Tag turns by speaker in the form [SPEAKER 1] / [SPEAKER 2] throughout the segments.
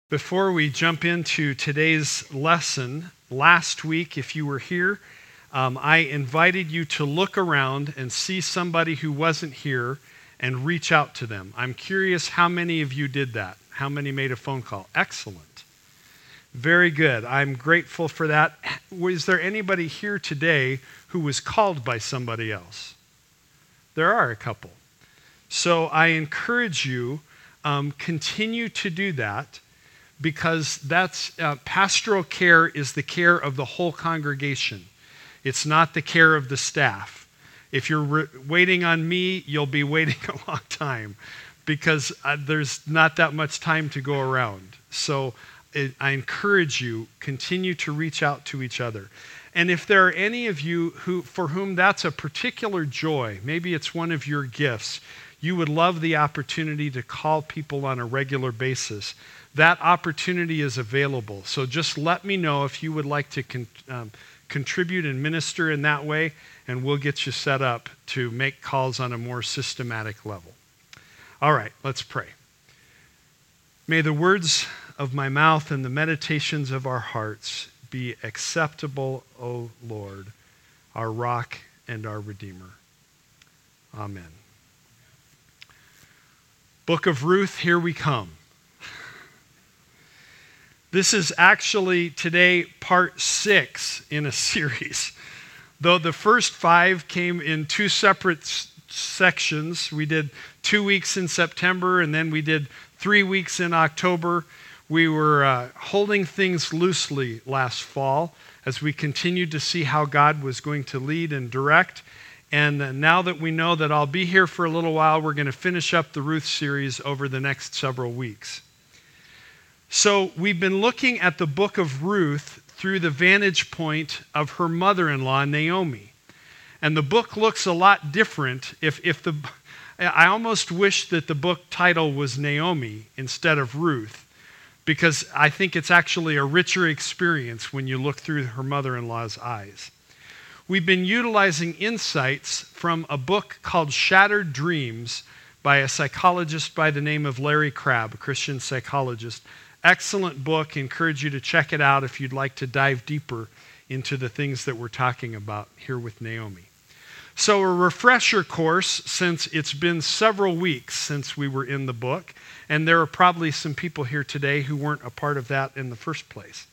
[SPEAKER 1] Before we jump into today's lesson, last week, if you were here, I invited you to look around and see somebody who wasn't here and reach out to them. I'm curious how many of you did that. How many made a phone call? Excellent. Very good. I'm grateful for that. Was there anybody here today who was called by somebody else? There are a couple. So I encourage you, continue to do that. Because that's pastoral care is the care of the whole congregation. It's not the care of the staff. If you're waiting on me, you'll be waiting a long time because there's not that much time to go around. So I encourage you, continue to reach out to each other. And if there are any of you for whom that's a particular joy, maybe it's one of your gifts, you would love the opportunity to call people on a regular basis. That opportunity is available. So just let me know if you would like to contribute and minister in that way, and we'll get you set up to make calls on a more systematic level. All right, let's pray. May the words of my mouth and the meditations of our hearts be acceptable, O Lord, our rock and our Redeemer. Amen. Book of Ruth, here we come. This is actually today part 6 in a series. Though the first 5 came in 2 separate sections. We did 2 weeks in September and then we did 3 weeks in October. We were holding things loosely last fall as we continued to see how God was going to lead and direct. And now that we know that I'll be here for a little while, we're going to finish up the Ruth series over the next several weeks. So we've been looking at the book of Ruth through the vantage point of her mother-in-law, Naomi. And the book looks a lot different. I almost wish that the book title was Naomi instead of Ruth, because I think it's actually a richer experience when you look through her mother-in-law's eyes. We've been utilizing insights from a book called Shattered Dreams by a psychologist by the name of Larry Crabb, a Christian psychologist. Excellent book. Encourage you to check it out if you'd like to dive deeper into the things that we're talking about here with Naomi. So a refresher course, since it's been several weeks since we were in the book, and there are probably some people here today who weren't a part of that in the first place.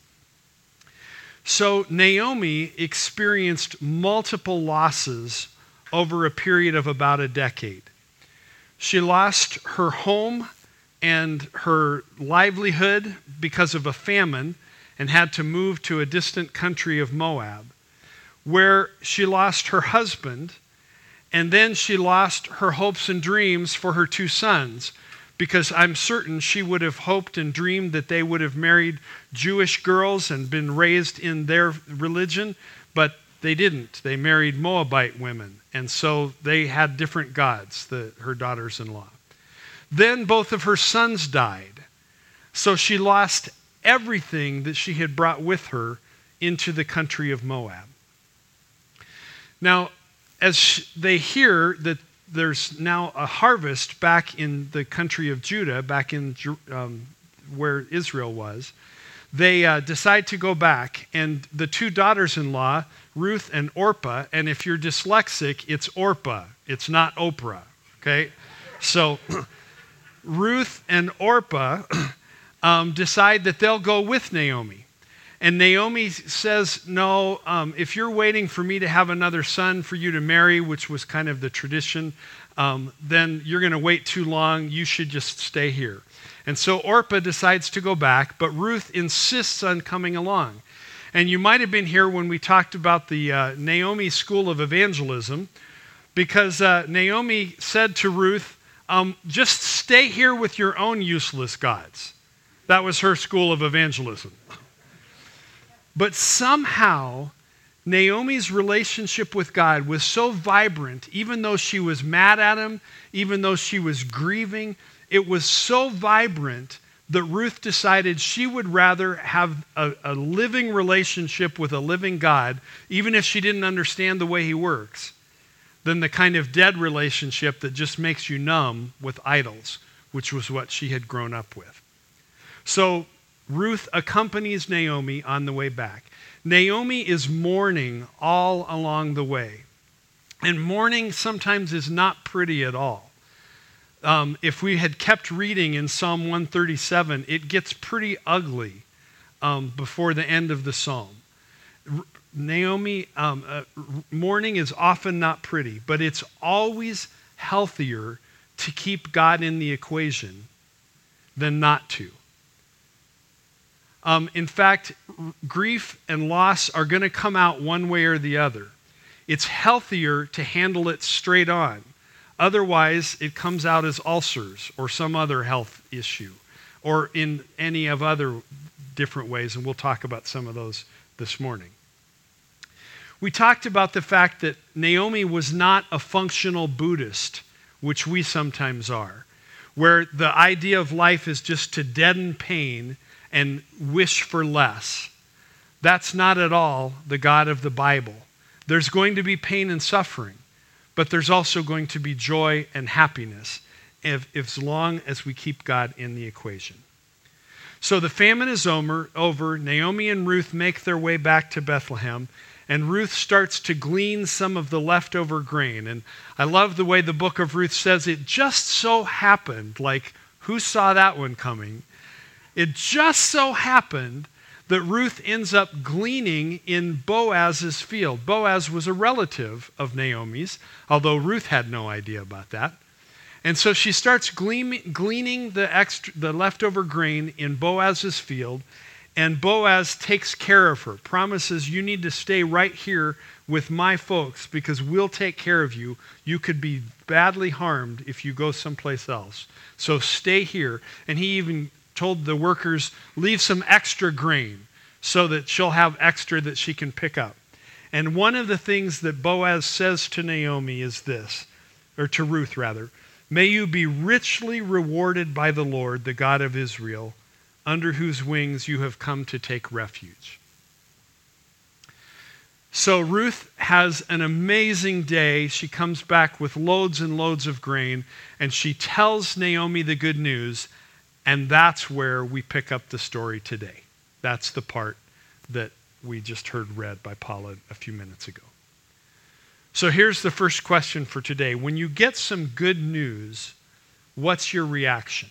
[SPEAKER 1] So Naomi experienced multiple losses over a period of about a decade. She lost her home and her livelihood because of a famine and had to move to a distant country of Moab, where she lost her husband, and then she lost her hopes and dreams for her 2 sons, because I'm certain she would have hoped and dreamed that they would have married Jewish girls and been raised in their religion, but they didn't. They married Moabite women, and so they had different gods, her daughters-in-law. Then both of her sons died, so she lost everything that she had brought with her into the country of Moab. Now, as they hear that there's now a harvest back in the country of Judah, back in where Israel was, they decide to go back, and the 2 daughters-in-law, Ruth and Orpah, and if you're dyslexic, it's Orpah, it's not Oprah, okay? So Ruth and Orpah decide that they'll go with Naomi. And Naomi says, no, if you're waiting for me to have another son for you to marry, which was kind of the tradition, then you're going to wait too long. You should just stay here. And so Orpah decides to go back, but Ruth insists on coming along. And you might have been here when we talked about the Naomi School of Evangelism, because Naomi said to Ruth, just stay here with your own useless gods. That was her school of evangelism. But somehow, Naomi's relationship with God was so vibrant, even though she was mad at him, even though she was grieving, it was so vibrant that Ruth decided she would rather have a living relationship with a living God, even if she didn't understand the way he works, than the kind of dead relationship that just makes you numb with idols, which was what she had grown up with. So Ruth accompanies Naomi on the way back. Naomi is mourning all along the way. And mourning sometimes is not pretty at all. If we had kept reading in Psalm 137, it gets pretty ugly before the end of the psalm. Mourning is often not pretty, but it's always healthier to keep God in the equation than not to. In fact, grief and loss are going to come out one way or the other. It's healthier to handle it straight on. Otherwise, it comes out as ulcers or some other health issue or in any of other different ways, and we'll talk about some of those this morning. We talked about the fact that Naomi was not a functional Buddhist, which we sometimes are, where the idea of life is just to deaden pain and wish for less. That's not at all the God of the Bible. There's going to be pain and suffering, but there's also going to be joy and happiness as long as we keep God in the equation. So the famine is over. Naomi and Ruth make their way back to Bethlehem, and Ruth starts to glean some of the leftover grain. And I love the way the book of Ruth says it just so happened, like who saw that one coming? It just so happened that Ruth ends up gleaning in Boaz's field. Boaz was a relative of Naomi's, although Ruth had no idea about that. And so she starts gleaning the leftover grain in Boaz's field, and Boaz takes care of her, promises, you need to stay right here with my folks because we'll take care of you. You could be badly harmed if you go someplace else. So stay here. And he even told the workers, leave some extra grain so that she'll have extra that she can pick up. And one of the things that Boaz says to Naomi is this, or to Ruth rather, may you be richly rewarded by the Lord, the God of Israel, under whose wings you have come to take refuge. So Ruth has an amazing day. She comes back with loads and loads of grain, and she tells Naomi the good news, and that's where we pick up the story today. That's the part that we just heard read by Paula a few minutes ago. So here's the first question for today. When you get some good news, what's your reaction?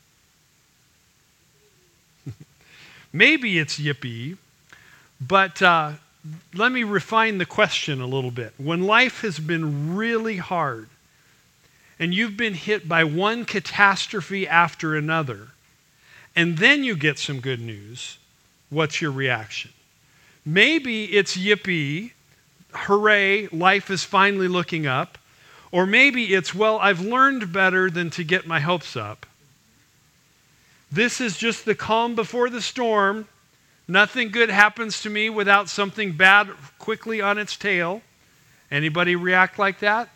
[SPEAKER 1] Maybe it's yippee, but let me refine the question a little bit. When life has been really hard and you've been hit by one catastrophe after another, and then you get some good news, what's your reaction? Maybe it's yippee, hooray, life is finally looking up. Or maybe it's, well, I've learned better than to get my hopes up. This is just the calm before the storm. Nothing good happens to me without something bad quickly on its tail. Anybody react like that?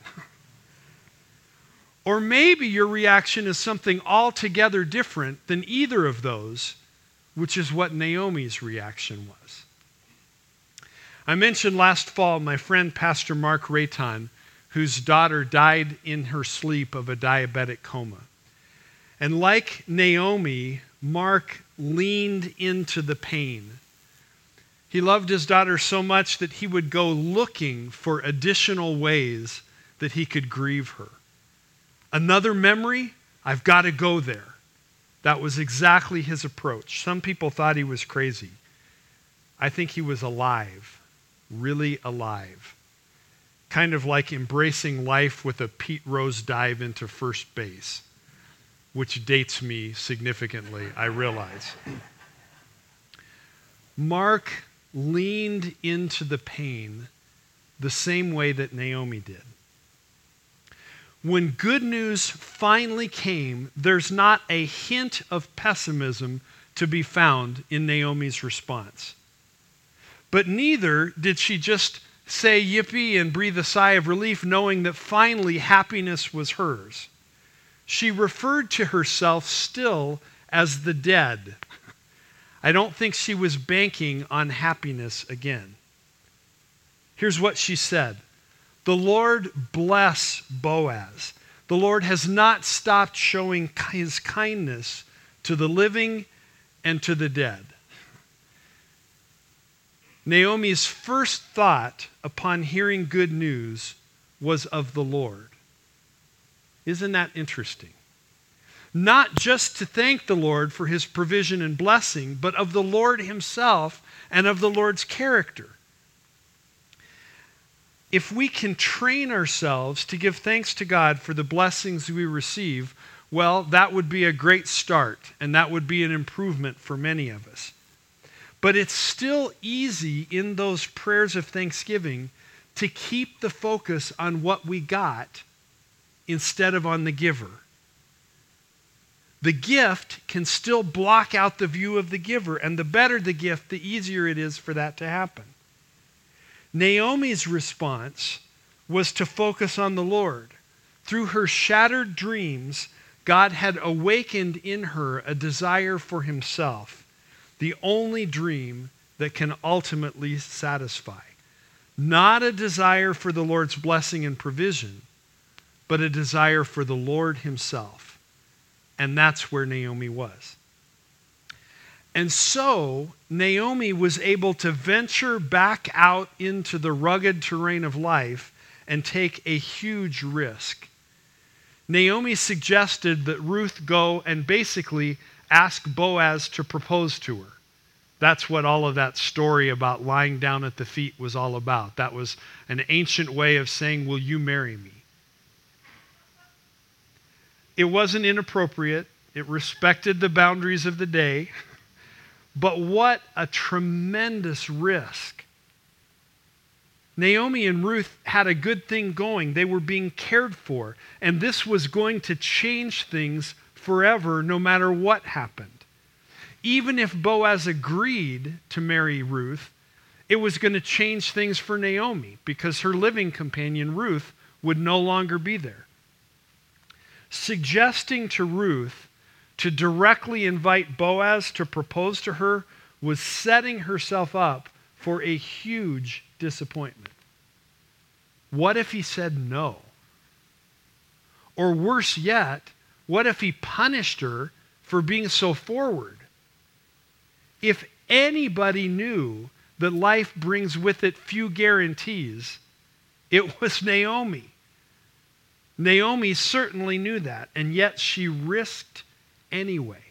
[SPEAKER 1] Or maybe your reaction is something altogether different than either of those, which is what Naomi's reaction was. I mentioned last fall my friend Pastor Mark Rayton, whose daughter died in her sleep of a diabetic coma. And like Naomi, Mark leaned into the pain. He loved his daughter so much that he would go looking for additional ways that he could grieve her. Another memory? I've got to go there. That was exactly his approach. Some people thought he was crazy. I think he was alive, really alive. Kind of like embracing life with a Pete Rose dive into first base, which dates me significantly, I realize. Mark leaned into the pain the same way that Naomi did. When good news finally came, there's not a hint of pessimism to be found in Naomi's response. But neither did she just say yippee and breathe a sigh of relief knowing that finally happiness was hers. She referred to herself still as the dead. I don't think she was banking on happiness again. Here's what she said. The Lord bless Boaz. The Lord has not stopped showing his kindness to the living and to the dead. Naomi's first thought upon hearing good news was of the Lord. Isn't that interesting? Not just to thank the Lord for his provision and blessing, but of the Lord himself and of the Lord's character. If we can train ourselves to give thanks to God for the blessings we receive, well, that would be a great start, and that would be an improvement for many of us. But it's still easy in those prayers of thanksgiving to keep the focus on what we got instead of on the giver. The gift can still block out the view of the giver, and the better the gift, the easier it is for that to happen. Naomi's response was to focus on the Lord. Through her shattered dreams, God had awakened in her a desire for himself, the only dream that can ultimately satisfy. Not a desire for the Lord's blessing and provision, but a desire for the Lord himself. And that's where Naomi was. And so, Naomi was able to venture back out into the rugged terrain of life and take a huge risk. Naomi suggested that Ruth go and basically ask Boaz to propose to her. That's what all of that story about lying down at the feet was all about. That was an ancient way of saying, "Will you marry me?" It wasn't inappropriate. It respected the boundaries of the day. But what a tremendous risk. Naomi and Ruth had a good thing going. They were being cared for. And this was going to change things forever, no matter what happened. Even if Boaz agreed to marry Ruth, it was going to change things for Naomi because her living companion, Ruth, would no longer be there. Suggesting to Ruth to directly invite Boaz to propose to her was setting herself up for a huge disappointment. What if he said no? Or worse yet, what if he punished her for being so forward? If anybody knew that life brings with it few guarantees, it was Naomi. Naomi certainly knew that, and yet she risked anyway.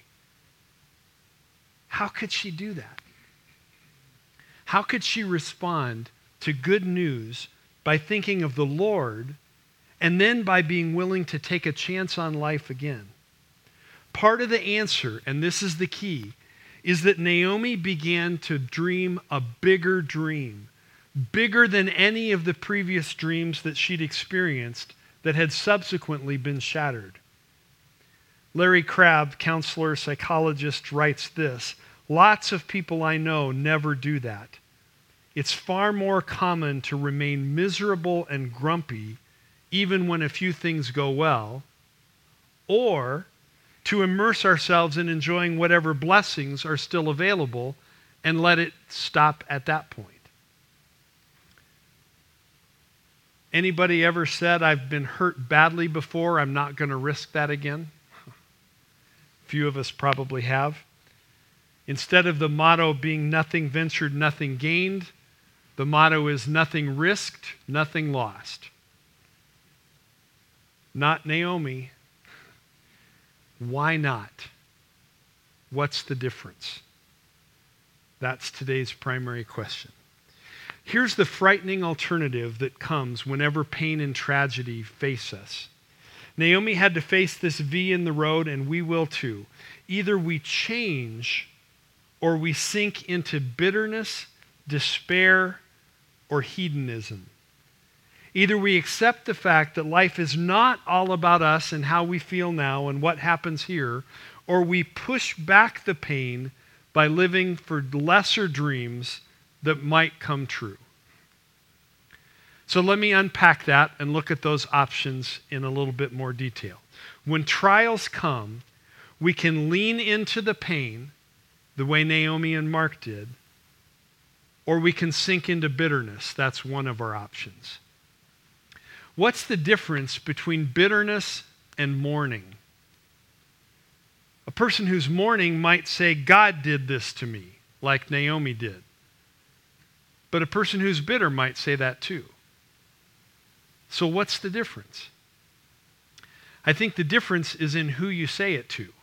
[SPEAKER 1] How could she do that? How could she respond to good news by thinking of the Lord and then by being willing to take a chance on life again? Part of the answer, and this is the key, is that Naomi began to dream a bigger dream, bigger than any of the previous dreams that she'd experienced that had subsequently been shattered. Larry Crabb, counselor, psychologist, writes this: "Lots of people I know never do that. It's far more common to remain miserable and grumpy even when a few things go well, or to immerse ourselves in enjoying whatever blessings are still available and let it stop at that point." Anybody ever said, "I've been hurt badly before, I'm not going to risk that again"? Few of us probably have. Instead of the motto being nothing ventured, nothing gained, the motto is nothing risked, nothing lost. Not Naomi. Why not? What's the difference? That's today's primary question. Here's the frightening alternative that comes whenever pain and tragedy face us. Naomi had to face this V in the road, and we will too. Either we change or we sink into bitterness, despair, or hedonism. Either we accept the fact that life is not all about us and how we feel now and what happens here, or we push back the pain by living for lesser dreams that might come true. So let me unpack that and look at those options in a little bit more detail. When trials come, we can lean into the pain the way Naomi and Mark did, or we can sink into bitterness. That's one of our options. What's the difference between bitterness and mourning? A person who's mourning might say, God did this to me, like Naomi did. But a person who's bitter might say that too. So what's the difference? I think the difference is in who you say it to.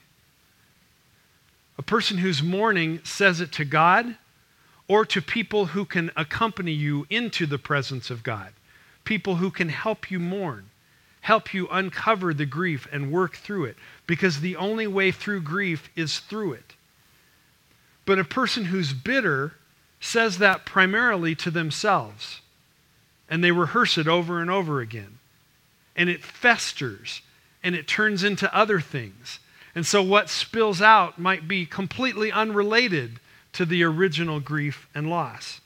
[SPEAKER 1] A person who's mourning says it to God or to people who can accompany you into the presence of God, people who can help you mourn, help you uncover the grief and work through it, because the only way through grief is through it. But a person who's bitter says that primarily to themselves, and they rehearse it over and over again, and it festers, and it turns into other things. And so what spills out might be completely unrelated to the original grief and loss.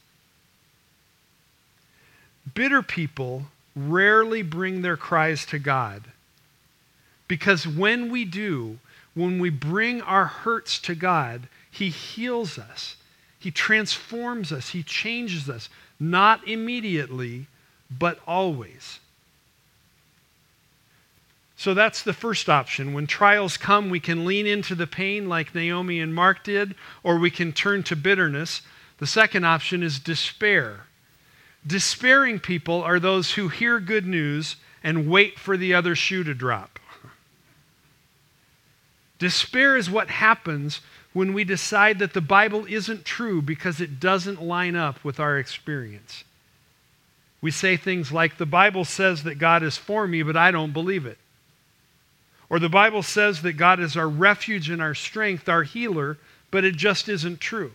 [SPEAKER 1] Bitter people rarely bring their cries to God, because when we do, when we bring our hurts to God, He heals us. He transforms us. He changes us. Not immediately, but always. So that's the first option. When trials come, we can lean into the pain like Naomi and Mark did, or we can turn to bitterness. The second option is despair. Despairing people are those who hear good news and wait for the other shoe to drop. Despair is what happens when we decide that the Bible isn't true because it doesn't line up with our experience. We say things like, the Bible says that God is for me, but I don't believe it. Or the Bible says that God is our refuge and our strength, our healer, but it just isn't true.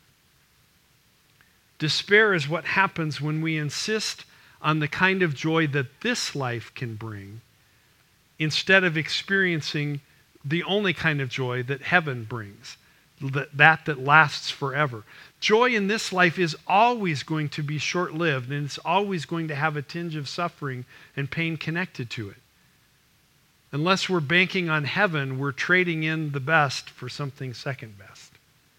[SPEAKER 1] Despair is what happens when we insist on the kind of joy that this life can bring instead of experiencing the only kind of joy that heaven brings, that lasts forever. Joy in this life is always going to be short-lived, and it's always going to have a tinge of suffering and pain connected to it. Unless we're banking on heaven, we're trading in the best for something second best.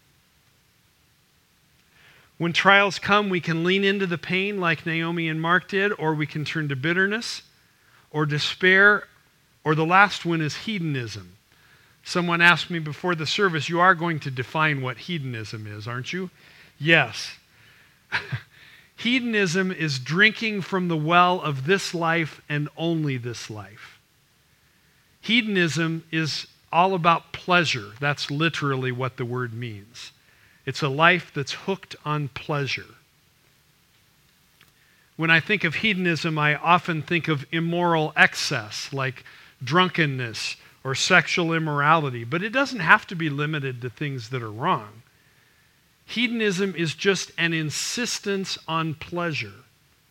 [SPEAKER 1] When trials come, we can lean into the pain like Naomi and Mark did, or we can turn to bitterness or despair, or the last one is hedonism. Someone asked me before the service, you are going to define what hedonism is, aren't you? Yes. Hedonism is drinking from the well of this life and only this life. Hedonism is all about pleasure. That's literally what the word means. It's a life that's hooked on pleasure. When I think of hedonism, I often think of immoral excess, like drunkenness or sexual immorality, but it doesn't have to be limited to things that are wrong. Hedonism is just an insistence on pleasure.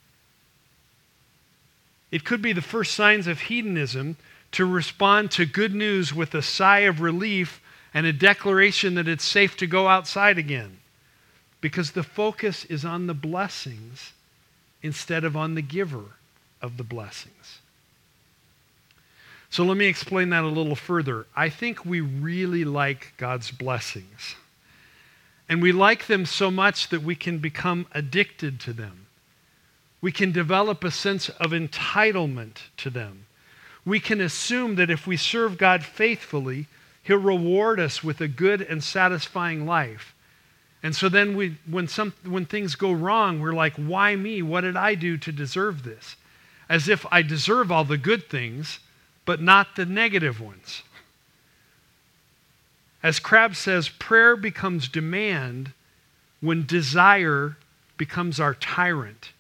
[SPEAKER 1] It could be the first signs of hedonism to respond to good news with a sigh of relief and a declaration that it's safe to go outside again, because the focus is on the blessings instead of on the giver of the blessings. So let me explain that a little further. I think we really like God's blessings. And we like them so much that we can become addicted to them. We can develop a sense of entitlement to them. We can assume that if we serve God faithfully, He'll reward us with a good and satisfying life. And so then when things go wrong, we're like, why me? What did I do to deserve this? As if I deserve all the good things, but not the negative ones. As Crabb says, prayer becomes demand when desire becomes our tyrant.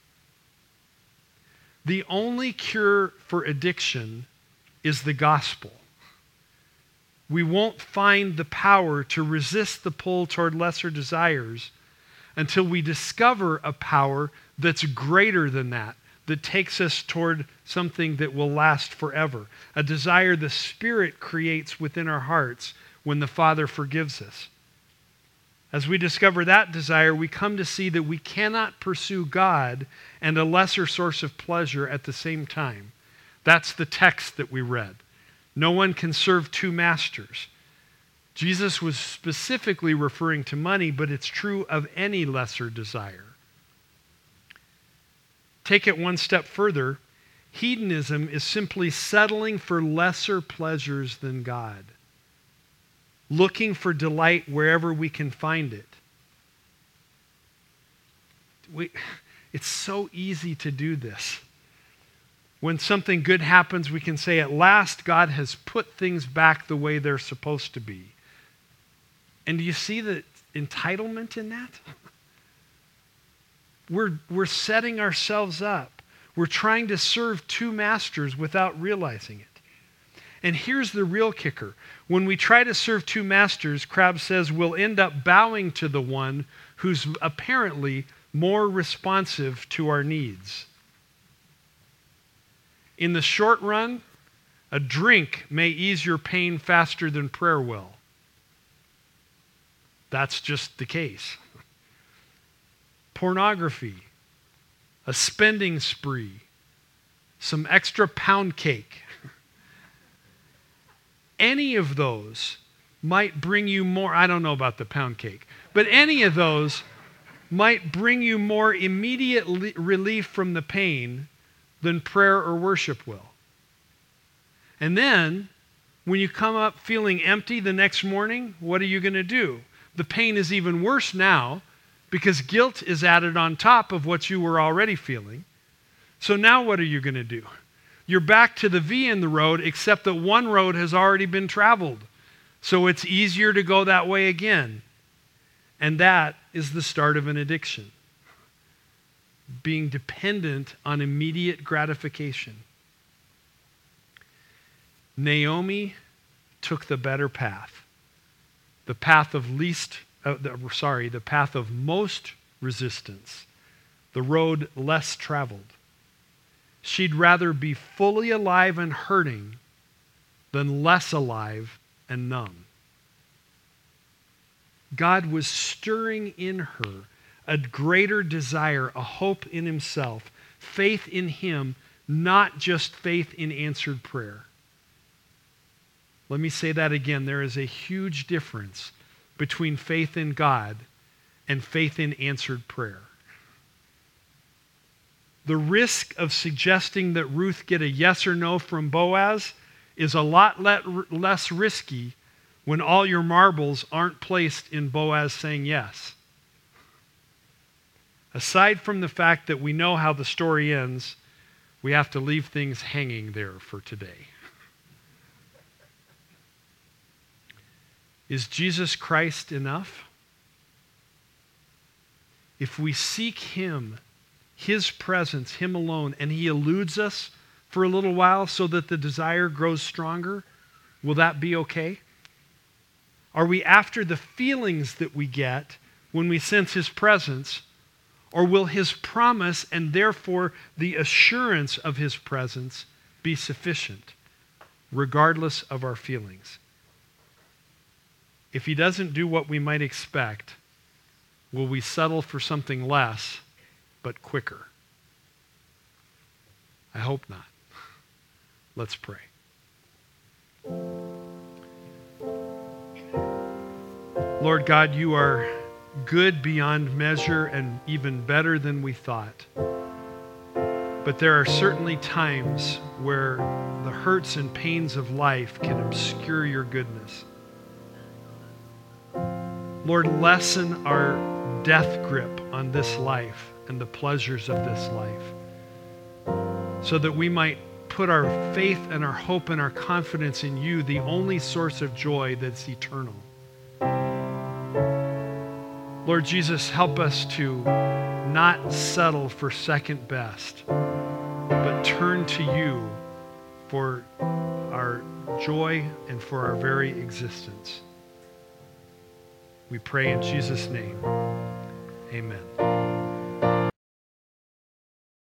[SPEAKER 1] The only cure for addiction is the gospel. We won't find the power to resist the pull toward lesser desires until we discover a power that's greater than that takes us toward something that will last forever, a desire the Spirit creates within our hearts when the Father forgives us. As we discover that desire, we come to see that we cannot pursue God and a lesser source of pleasure at the same time. That's the text that we read. No one can serve two masters. Jesus was specifically referring to money, but it's true of any lesser desire. Take it one step further. Hedonism is simply settling for lesser pleasures than God. looking for delight wherever we can find it. It's so easy to do this. When something good happens, we can say, at last, God has put things back the way they're supposed to be. And do you see the entitlement in that? We're setting ourselves up. We're trying to serve two masters without realizing it. And here's the real kicker. When we try to serve two masters, Crabb says we'll end up bowing to the one who's apparently more responsive to our needs. In the short run, a drink may ease your pain faster than prayer will. That's just the case. Pornography, a spending spree, some extra pound cake. Any of those might bring you more, I don't know about the pound cake, but any of those might bring you more immediate relief from the pain than prayer or worship will. And then, when you come up feeling empty the next morning, what are you going to do? The pain is even worse now because guilt is added on top of what you were already feeling. So now what are you going to do? You're back to the V in the road, except that one road has already been traveled. So it's easier to go that way again. And that is the start of an addiction. Being dependent on immediate gratification. Naomi took the better path. The path of the path of most resistance. The road less traveled. She'd rather be fully alive and hurting than less alive and numb. God was stirring in her a greater desire, a hope in himself, faith in him, not just faith in answered prayer. Let me say that again. There is a huge difference between faith in God and faith in answered prayer. The risk of suggesting that Ruth get a yes or no from Boaz is a lot less risky when all your marbles aren't placed in Boaz saying yes. Aside from the fact that we know how the story ends, we have to leave things hanging there for today. Is Jesus Christ enough? If we seek him, his presence, him alone, and he eludes us for a little while so that the desire grows stronger, will that be okay? Are we after the feelings that we get when we sense his presence, or will his promise and therefore the assurance of his presence be sufficient, regardless of our feelings? If he doesn't do what we might expect, will we settle for something less, but quicker? I hope not. Let's pray. Lord God, you are good beyond measure and even better than we thought. But there are certainly times where the hurts and pains of life can obscure your goodness. Lord, lessen our death grip on this life and the pleasures of this life, so that we might put our faith and our hope and our confidence in you, the only source of joy that's eternal. Lord Jesus, help us to not settle for second best, but turn to you for our joy and for our very existence. We pray in Jesus' name. Amen.